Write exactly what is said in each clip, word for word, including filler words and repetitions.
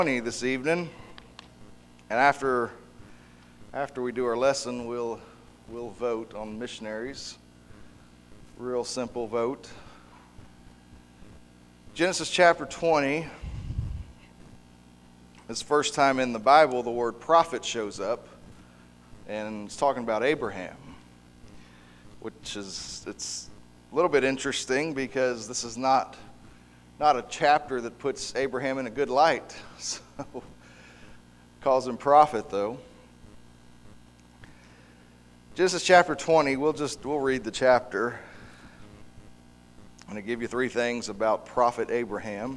This evening, and after after we do our lesson, we'll we'll vote on missionaries. Real simple vote. Genesis chapter twenty. This is the first time in the Bible the word prophet shows up, and it's talking about Abraham, which is it's a little bit interesting because this is not. Not a chapter that puts Abraham in a good light. So, calls him prophet, though. Genesis chapter twenty, we'll just we'll read the chapter. I'm going to give you three things about prophet Abraham.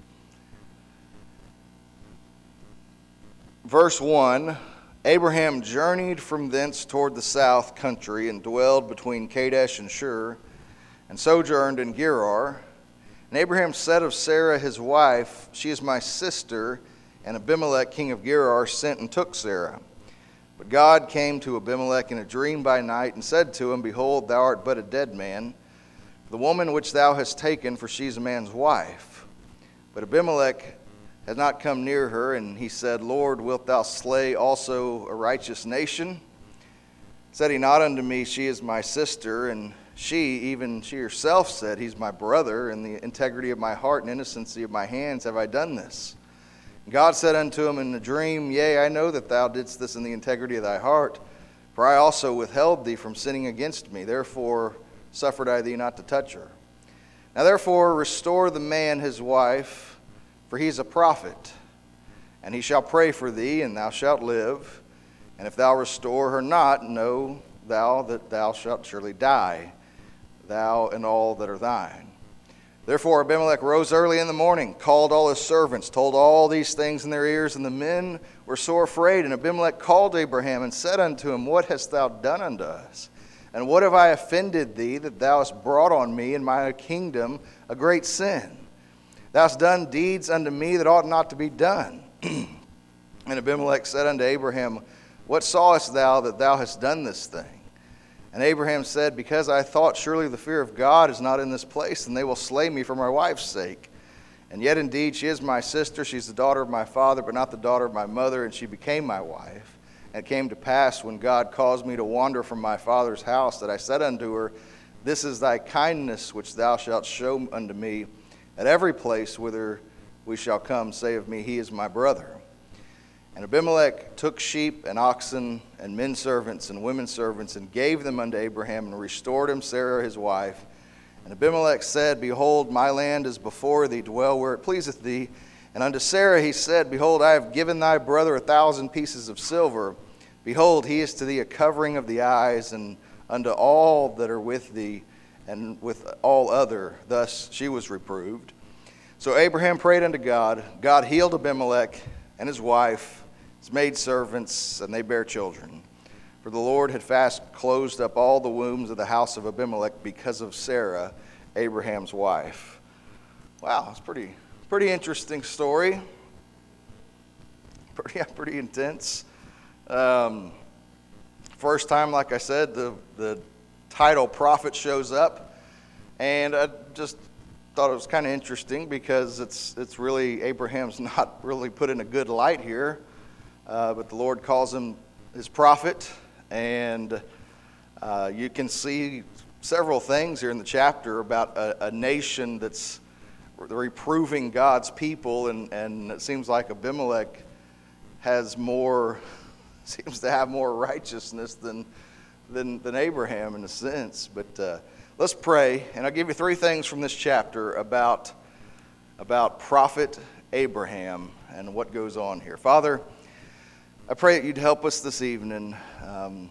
Verse one, Abraham journeyed from thence toward the south country and dwelled between Kadesh and Shur, and sojourned in Gerar. And Abraham said of Sarah his wife, She is my sister. And Abimelech king of Gerar sent and took Sarah. But God came to Abimelech in a dream by night, and said to him, Behold, thou art but a dead man. The woman which thou hast taken, for she is a man's wife. But Abimelech had not come near her, and he said, Lord, wilt thou slay also a righteous nation? Said he not unto me, She is my sister, and She, even she herself, said, He's my brother. In the integrity of my heart and innocency of my hands have I done this. And God said unto him in the dream, Yea, I know that thou didst this in the integrity of thy heart, for I also withheld thee from sinning against me. Therefore suffered I thee not to touch her. Now therefore restore the man his wife, for he is a prophet. And he shall pray for thee, and thou shalt live. And if thou restore her not, know thou that thou shalt surely die, thou and all that are thine. Therefore Abimelech rose early in the morning, called all his servants, told all these things in their ears, and the men were sore afraid. And Abimelech called Abraham and said unto him, What hast thou done unto us? And what have I offended thee, that thou hast brought on me and my kingdom a great sin? Thou hast done deeds unto me that ought not to be done. And Abimelech said unto Abraham, What sawest thou that thou hast done this thing? And Abraham said, Because I thought surely the fear of God is not in this place, and they will slay me for my wife's sake. And yet indeed she is my sister, she's the daughter of my father, but not the daughter of my mother, and she became my wife. And it came to pass, when God caused me to wander from my father's house, that I said unto her, This is thy kindness which thou shalt show unto me. At every place whither we shall come, say of me, He is my brother. And Abimelech took sheep and oxen and men servants and women servants, and gave them unto Abraham, and restored him Sarah his wife. And Abimelech said, Behold, my land is before thee, dwell where it pleaseth thee. And unto Sarah he said, Behold, I have given thy brother a thousand pieces of silver. Behold, he is to thee a covering of the eyes, and unto all that are with thee, and with all other. Thus she was reproved. So Abraham prayed unto God. God healed Abimelech and his wife, his maidservants, and they bare children. For the Lord had fast closed up all the wombs of the house of Abimelech because of Sarah, Abraham's wife. Wow, it's pretty pretty interesting story. Pretty pretty intense. Um, first time, like I said, the the title prophet shows up, and I just thought it was kind of interesting because it's it's really Abraham's not really put in a good light here. Uh, but the Lord calls him his prophet, and uh, you can see several things here in the chapter about a, a nation that's reproving God's people, and, and it seems like Abimelech has more, seems to have more righteousness than than, than Abraham in a sense. But uh, let's pray, and I'll give you three things from this chapter about about prophet Abraham and what goes on here. Father, I pray that you'd help us this evening. Um,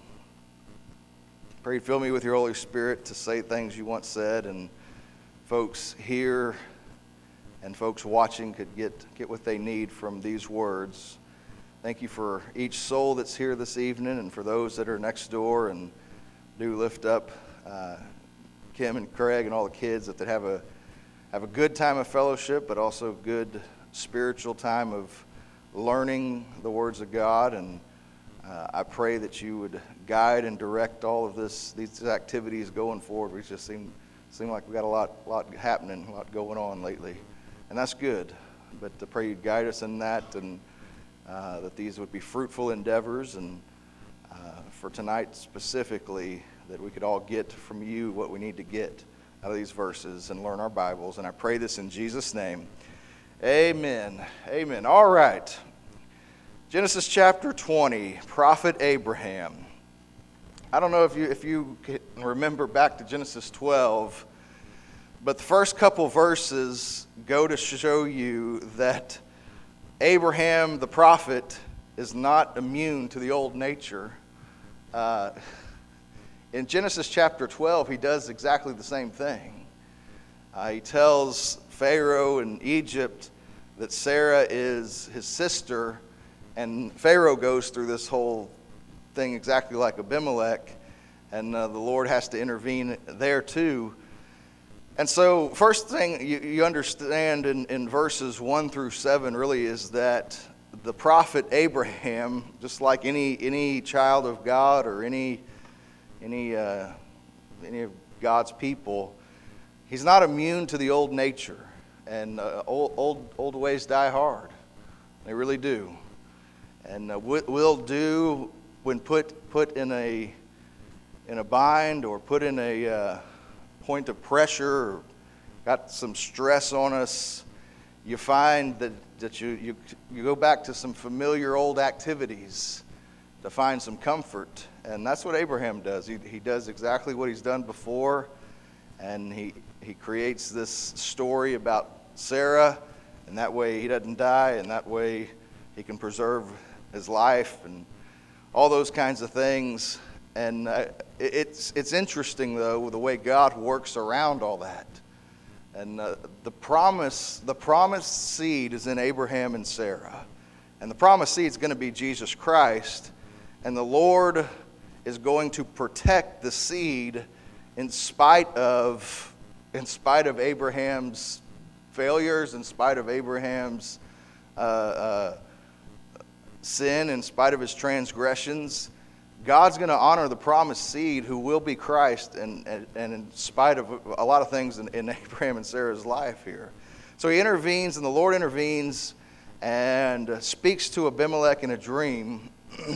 pray you'd fill me with your Holy Spirit to say things you once said, and folks here and folks watching could get, get what they need from these words. Thank you for each soul that's here this evening, and for those that are next door, and do lift up uh, Kim and Craig and all the kids that, that have a have a good time of fellowship, but also good spiritual time of learning the words of God. And uh, I pray that you would guide and direct all of this these activities going forward. We just seem seem like we got a lot lot happening, a lot going on lately, and that's good. but I pray you'd guide us in that, and uh, that these would be fruitful endeavors, and uh, for tonight specifically, that we could all get from you what we need to get out of these verses and learn our Bibles. And I pray this in Jesus' name. Amen. Amen. All right. Genesis chapter twenty, Prophet Abraham. I don't know if you if you can remember back to Genesis twelve, but the first couple verses go to show you that Abraham, the prophet, is not immune to the old nature. Uh, in Genesis chapter twelve, he does exactly the same thing. Uh, he tells Pharaoh in Egypt that Sarah is his sister, and Pharaoh goes through this whole thing exactly like Abimelech, and uh, the Lord has to intervene there too. And so first thing you, you understand in, in verses one through seven really is that the prophet Abraham, just like any any child of God or any any uh, any of God's people, he's not immune to the old nature. And uh, old, old old ways die hard. They really do. And uh, will do when put put in a in a bind or put in a uh, point of pressure or got some stress on us, you find that, that you, you you go back to some familiar old activities to find some comfort. And that's what Abraham does. He he does exactly what he's done before, and he he creates this story about Sarah, and that way he doesn't die, and that way he can preserve his life and all those kinds of things. And uh, it's it's interesting though the way God works around all that. And uh, the promise the promised seed is in Abraham and Sarah, and the promised seed is going to be Jesus Christ, and the Lord is going to protect the seed in spite of in spite of Abraham's failures, in spite of Abraham's uh, uh, sin, in spite of his transgressions. God's going to honor the promised seed who will be Christ, and, and, and in spite of a lot of things in, in Abraham and Sarah's life here. So he intervenes, and the Lord intervenes and speaks to Abimelech in a dream.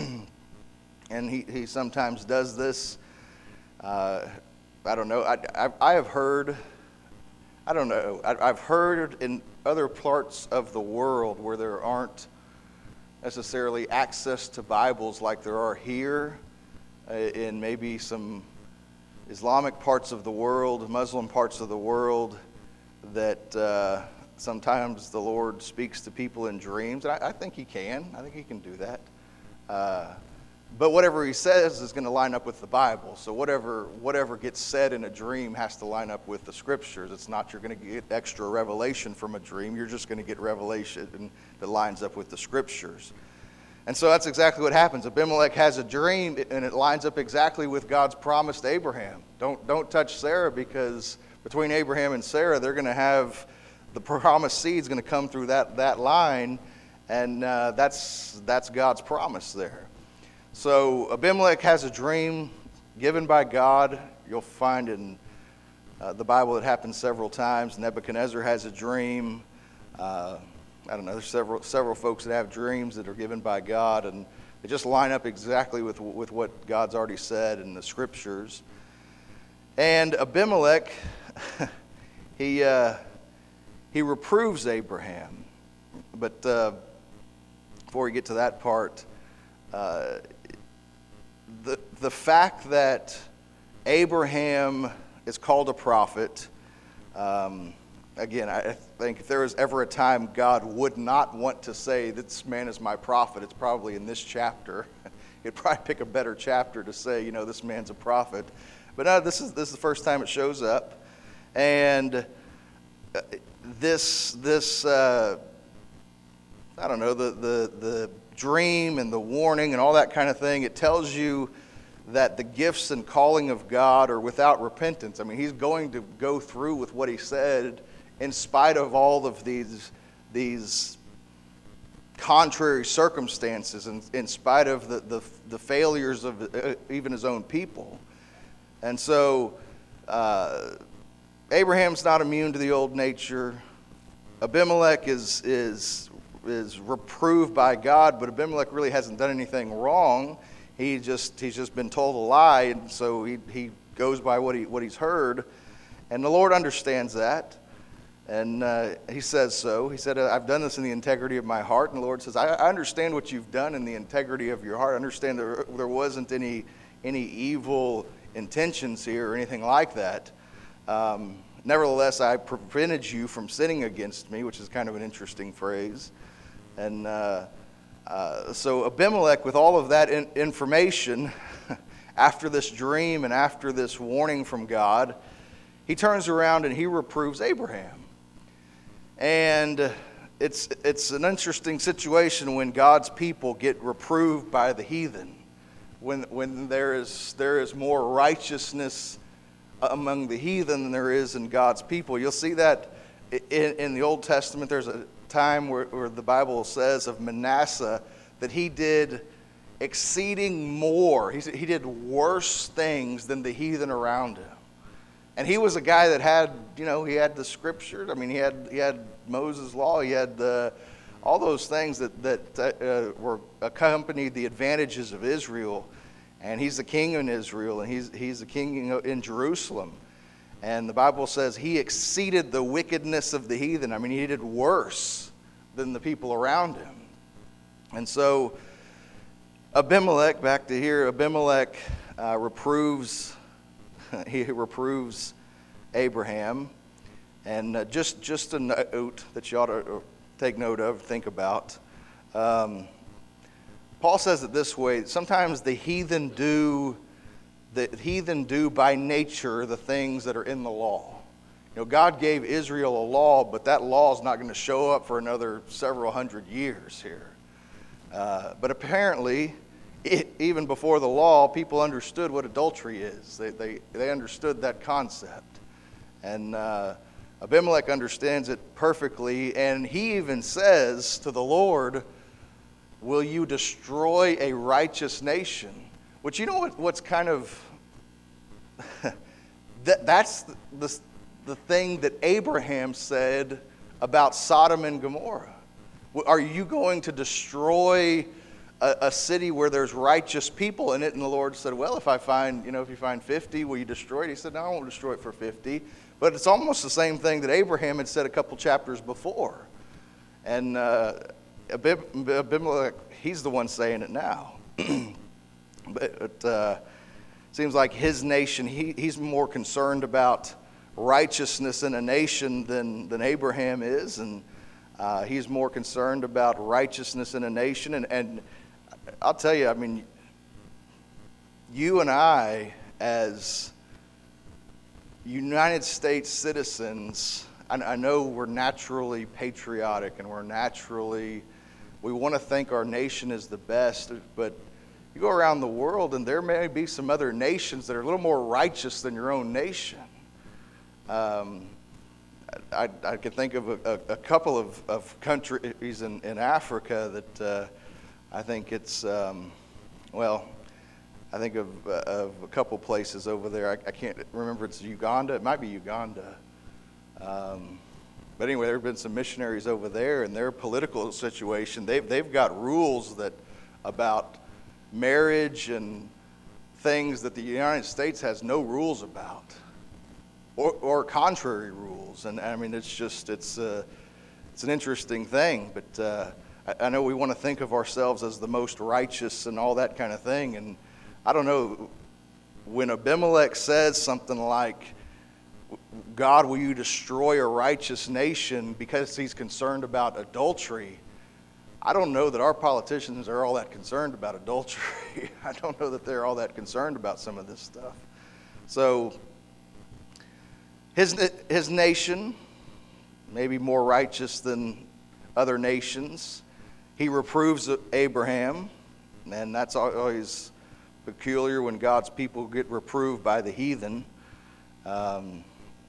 And he, he sometimes does this. Uh, I don't know. I, I, I have heard... I don't know. I've heard in other parts of the world where there aren't necessarily access to Bibles like there are here, uh, in maybe some Islamic parts of the world, Muslim parts of the world, that uh, sometimes the Lord speaks to people in dreams. And I, I think he can. I think he can do that. Uh, But whatever he says is going to line up with the Bible. So whatever whatever gets said in a dream has to line up with the Scriptures. It's not you're going to get extra revelation from a dream. You're just going to get revelation that lines up with the Scriptures. And so that's exactly what happens. Abimelech has a dream, and it lines up exactly with God's promise to Abraham. Don't don't touch Sarah, because between Abraham and Sarah, they're going to have the promised seed's going to come through that that line, and uh, that's that's God's promise there. So Abimelech has a dream given by God. You'll find in uh, the Bible it happens several times. Nebuchadnezzar has a dream. Uh, I don't know. There's several several folks that have dreams that are given by God, and they just line up exactly with with what God's already said in the Scriptures. And Abimelech, he uh, he reproves Abraham, but uh, before we get to that part. Uh, The the fact that Abraham is called a prophet, um, again, I think if there was ever a time God would not want to say, this man is my prophet, it's probably in this chapter. He'd probably pick a better chapter to say, you know, this man's a prophet. But no, this is this is the first time it shows up. And this, this uh, I don't know, the the the... dream and the warning and all that kind of thing, it tells you that the gifts and calling of God are without repentance. I mean, he's going to go through with what he said in spite of all of these these contrary circumstances, and in spite of the, the, the failures of even his own people. And so uh, Abraham's not immune to the old nature. Abimelech is is is reproved by God, but Abimelech really hasn't done anything wrong. He just he's just been told a lie, and so he he goes by what he what he's heard, and the Lord understands that, and uh, he says so. He said, "I've done this in the integrity of my heart," and the Lord says, "I, I understand what you've done in the integrity of your heart. I understand there there wasn't any any evil intentions here or anything like that. Um, nevertheless, I prevented you from sinning against me," which is kind of an interesting phrase. And uh, uh, so Abimelech, with all of that in- information, after this dream and after this warning from God, he turns around and he reproves Abraham. And it's it's an interesting situation when God's people get reproved by the heathen, when when there is there is more righteousness among the heathen than there is in God's people. You'll see that in, in the Old Testament. There's a time where, where the Bible says of Manasseh that he did exceeding more. He, he did worse things than the heathen around him. And he was a guy that had, you know, he had the scripture. I mean, he had he had Moses' law. He had the, all those things that, that uh, were accompanied the advantages of Israel. And he's the king in Israel, and he's he's the king in Jerusalem. And the Bible says he exceeded the wickedness of the heathen. I mean, he did worse than the people around him. And so Abimelech, back to here, Abimelech uh, reproves, he reproves Abraham. And uh, just, just a note that you ought to take note of, think about. Um, Paul says it this way: sometimes the heathen do the heathen do by nature the things that are in the law. You know, God gave Israel a law, but that law is not going to show up for another several hundred years here. Uh, but apparently, it, even before the law, people understood what adultery is. They they, they understood that concept. And uh, Abimelech understands it perfectly, and he even says to the Lord, "Will you destroy a righteous nation?" Which, you know what, what's kind of, that, that's the, the thing that Abraham said about Sodom and Gomorrah. Are you going to destroy a, a city where there's righteous people in it? And the Lord said, "Well, if I find, you know, if you find fifty, will you destroy it?" He said, "No, I won't destroy it for fifty. But it's almost the same thing that Abraham had said a couple chapters before. And uh, Abimelech, he's the one saying it now. But it uh, seems like his nation, he, he's more concerned about righteousness in a nation than, than Abraham is. And uh, he's more concerned about righteousness in a nation. And, and I'll tell you, I mean, you and I, as United States citizens, I, I know we're naturally patriotic and we're naturally, we want to think our nation is the best, but you go around the world and there may be some other nations that are a little more righteous than your own nation. Um, I, I could think of a, a, a couple of, of countries in, in Africa that uh, I think it's, um, well, I think of, uh, of a couple places over there. I, I can't remember, it's Uganda. It might be Uganda. Um, but anyway, there have been some missionaries over there, and their political situation, they've, they've got rules that about marriage and things that the United States has no rules about, or, or contrary rules. And I mean, it's just, it's, uh, it's an interesting thing. But uh, I, I know we want to think of ourselves as the most righteous and all that kind of thing. And I don't know, when Abimelech says something like, "God, will you destroy a righteous nation," because he's concerned about adultery, I don't know that our politicians are all that concerned about adultery. I don't know that they're all that concerned about some of this stuff. So his, his nation, maybe more righteous than other nations, he reproves Abraham, and that's always peculiar when God's people get reproved by the heathen. Um,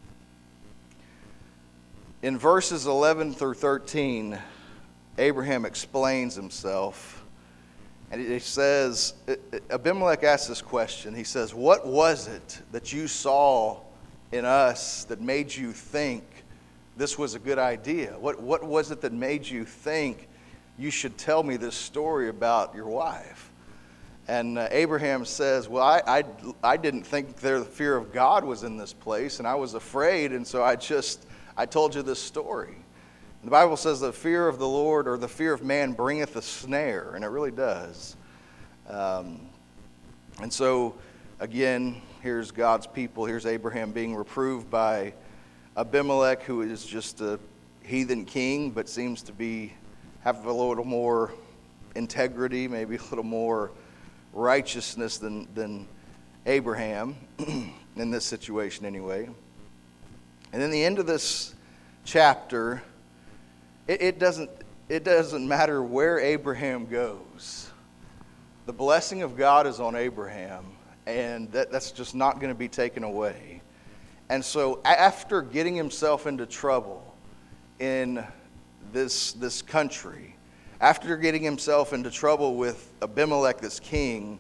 in verses eleven through thirteen, Abraham explains himself, and it says, Abimelech asks this question. He says, "What was it that you saw in us that made you think this was a good idea? What, what was it that made you think you should tell me this story about your wife? And uh, Abraham says, well, I, I, I didn't think the fear of God was in this place, and I was afraid, and so I just, I told you this story. The Bible says the fear of the Lord, or the fear of man, bringeth a snare, and it really does. Um, and so, again, here's God's people. Here's Abraham being reproved by Abimelech, who is just a heathen king, but seems to be have a little more integrity, maybe a little more righteousness than than Abraham in this situation, anyway. And then the end of this chapter. It, it doesn't it doesn't matter where Abraham goes. The blessing of God is on Abraham, and that, that's just not going to be taken away. And so after getting himself into trouble in this, this country, after getting himself into trouble with Abimelech, this king,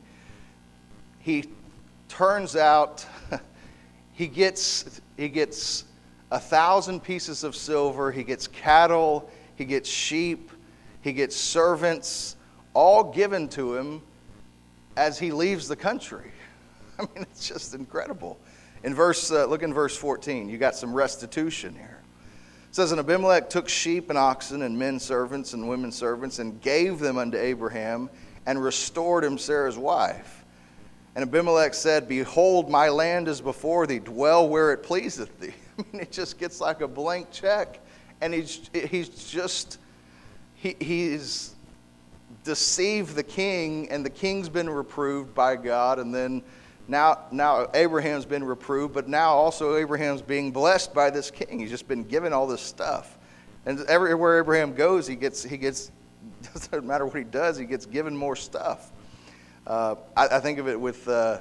he turns out he gets he gets a thousand pieces of silver, he gets cattle, he gets sheep, he gets servants, all given to him as he leaves the country. I mean, it's just incredible. In verse, uh, look in verse fourteen, you got some restitution here. It says, and Abimelech took sheep and oxen and men servants and women servants and gave them unto Abraham and restored him Sarah's wife. And Abimelech said, behold, my land is before thee, dwell where it pleaseth thee. I mean, it just gets like a blank check, and he's he's just he he's deceived the king, and the king's been reproved by God, and then now now Abraham's been reproved, but now also Abraham's being blessed by this king. He's just been given all this stuff, and everywhere Abraham goes, he gets he gets doesn't matter what he does, he gets given more stuff. Uh, I, I think of it with uh,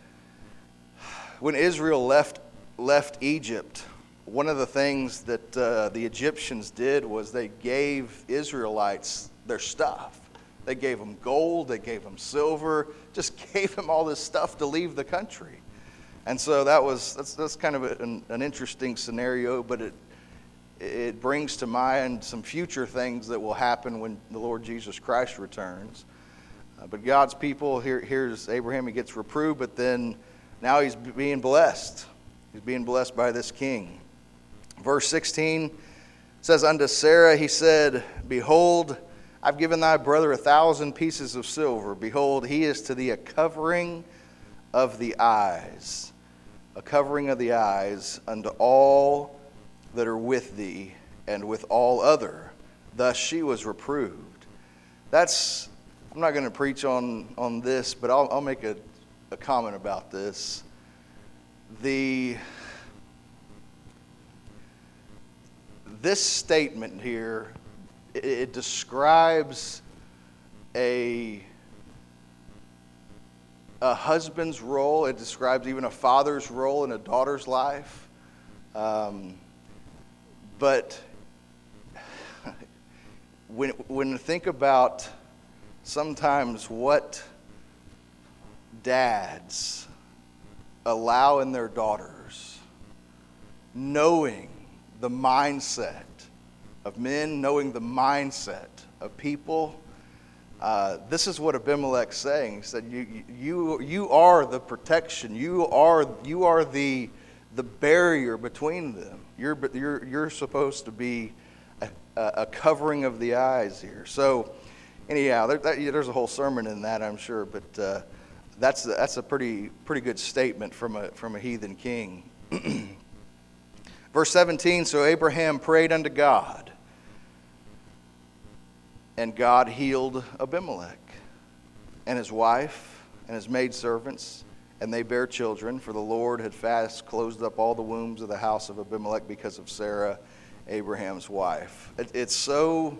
when Israel left. left Egypt, one of the things that uh, the Egyptians did was they gave Israelites their stuff. They gave them gold, they gave them silver, just gave them all this stuff to leave the country. And so that was that's that's kind of a, an, an interesting scenario, but it it brings to mind some future things that will happen when the Lord Jesus Christ returns. Uh, but God's people, here here's Abraham, he gets reproved, but then now he's being blessed. He's being blessed by this king. Verse sixteen says, unto Sarah he said, behold, I've given thy brother a thousand pieces of silver. Behold, he is to thee a covering of the eyes. A covering of the eyes unto all that are with thee and with all other. Thus she was reproved. That's, I'm not going to preach on, on this, but I'll, I'll make a, a comment about this. The this statement here, it, it describes a a husband's role. It describes even a father's role in a daughter's life. Um, but when when you think about sometimes what dads allow in their daughters, knowing the mindset of men, knowing the mindset of people, uh, this is what Abimelech's saying. He said, "You, you, you are the protection. You are, you are the, the barrier between them. You're, you're, you're supposed to be a, a covering of the eyes here." So, anyhow, there, that, there's a whole sermon in that, I'm sure, but. Uh, That's that's a pretty pretty good statement from a from a heathen king. Verse seventeen, so Abraham prayed unto God, and God healed Abimelech and his wife and his maidservants, and they bare children, for the Lord had fast closed up all the wombs of the house of Abimelech because of Sarah, Abraham's wife. It, it's so,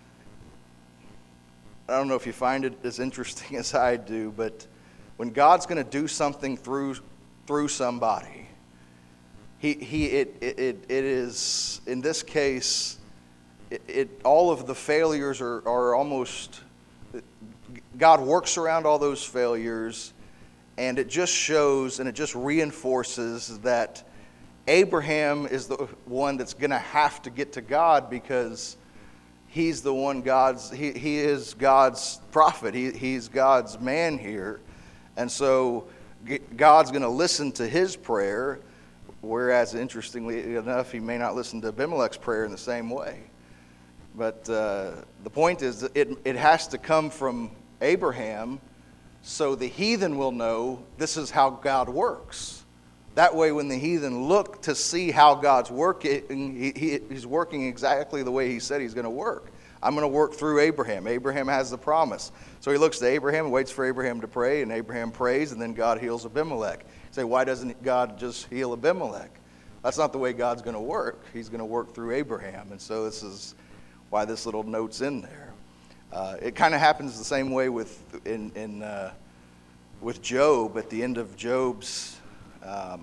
I don't know if you find it as interesting as I do, but when God's going to do something through through somebody, he he it it it is in this case, it, it all of the failures are are almost, God works around all those failures, and it just shows and it just reinforces that Abraham is the one that's going to have to get to God because he's the one God's, he, he is God's prophet. He, he's God's man here. And so God's going to listen to his prayer, whereas interestingly enough, he may not listen to Abimelech's prayer in the same way. But uh, the point is that it, it has to come from Abraham so the heathen will know this is how God works. That way, when the heathen look to see how God's working, he, he, he's working exactly the way he said he's going to work. I'm going to work through Abraham. Abraham has the promise. So he looks to Abraham and waits for Abraham to pray, and Abraham prays, and then God heals Abimelech. You say, why doesn't God just heal Abimelech? That's not the way God's going to work. He's going to work through Abraham. And so this is why this little note's in there. Uh, it kind of happens the same way with in, in uh, with Job. At the end of Job's Um,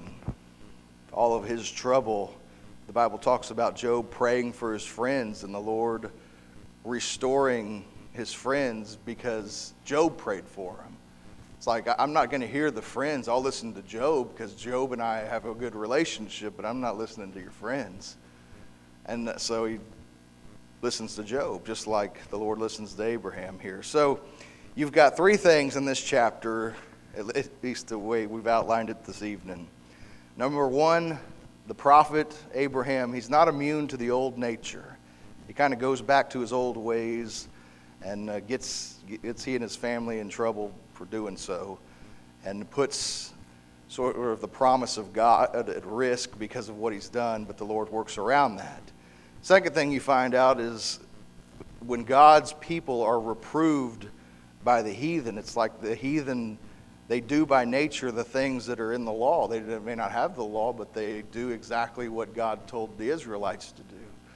all of his trouble, the Bible talks about Job praying for his friends and the Lord restoring his friends because Job prayed for him. It's like, I'm not going to hear the friends. I'll listen to Job because Job and I have a good relationship, but I'm not listening to your friends. And so he listens to Job, just like the Lord listens to Abraham here. So you've got three things in this chapter, at least the way we've outlined it this evening. Number one, the prophet Abraham, he's not immune to the old nature. He kind of goes back to his old ways and uh, gets, gets he and his family in trouble for doing so, and puts sort of the promise of God at risk because of what he's done, but the Lord works around that. Second thing you find out is when God's people are reproved by the heathen, it's like the heathen, they do by nature the things that are in the law. They may not have the law, but they do exactly what God told the Israelites to do.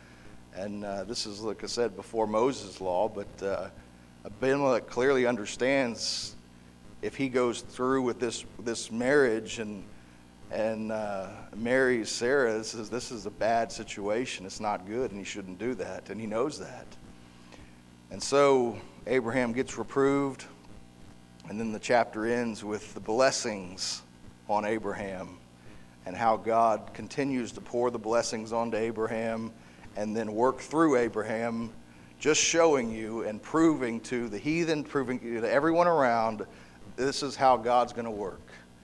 And uh, this is, like I said, before Moses' law, but uh, Abimelech clearly understands if he goes through with this this marriage and and uh, marries Sarah, this is, this is a bad situation. It's not good, and he shouldn't do that, and he knows that. And so Abraham gets reproved. And then the chapter ends with the blessings on Abraham and how God continues to pour the blessings onto Abraham and then work through Abraham, just showing you and proving to the heathen, proving to everyone around, this is how God's going to work.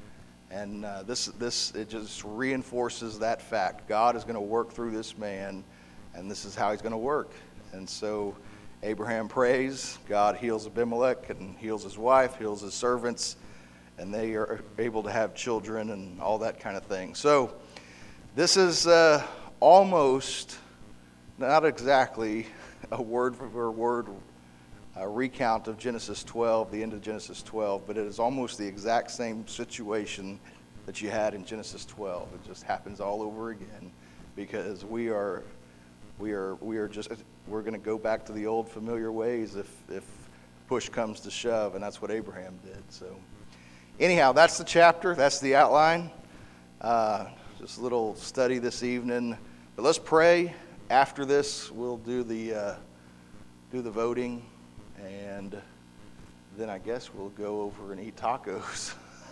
And uh, this, this it just reinforces that fact. God is going to work through this man, and this is how he's going to work. And so Abraham prays, God heals Abimelech and heals his wife, heals his servants, and they are able to have children and all that kind of thing. So this is uh, almost, not exactly, a word for word uh, recount of Genesis twelve, the end of Genesis twelve, but it is almost the exact same situation that you had in Genesis twelve. It just happens all over again because we are, we are, we are just... We're going to go back to the old familiar ways if, if push comes to shove, and that's what Abraham did. So anyhow, that's the chapter. That's the outline. Uh, just a little study this evening. But let's pray. After this, we'll do the uh, do the voting, and then I guess we'll go over and eat tacos.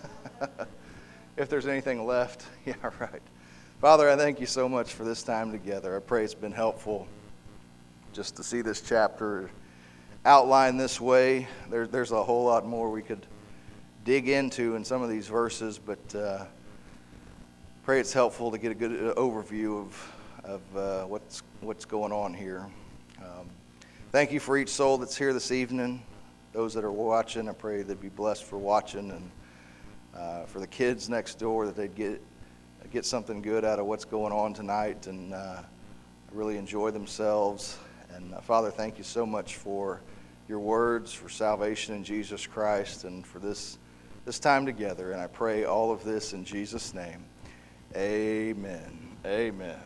If there's anything left. Yeah, right. Father, I thank you so much for this time together. I pray it's been helpful just to see this chapter outlined this way. There, there's a whole lot more we could dig into in some of these verses, but uh, pray it's helpful to get a good overview of of uh, what's what's going on here. Um, thank you for each soul that's here this evening. Those that are watching, I pray they'd be blessed for watching, and uh, for the kids next door that they'd get get something good out of what's going on tonight and uh, really enjoy themselves. And uh, Father, thank you so much for your words, for salvation in Jesus Christ, and for this this time together. And I pray all of this in Jesus' name. Amen. Amen.